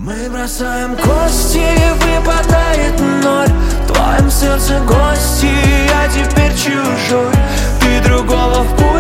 Мы бросаем кости, выпадает ноль. В твоем сердце гости, я теперь чужой. Ты другого в путь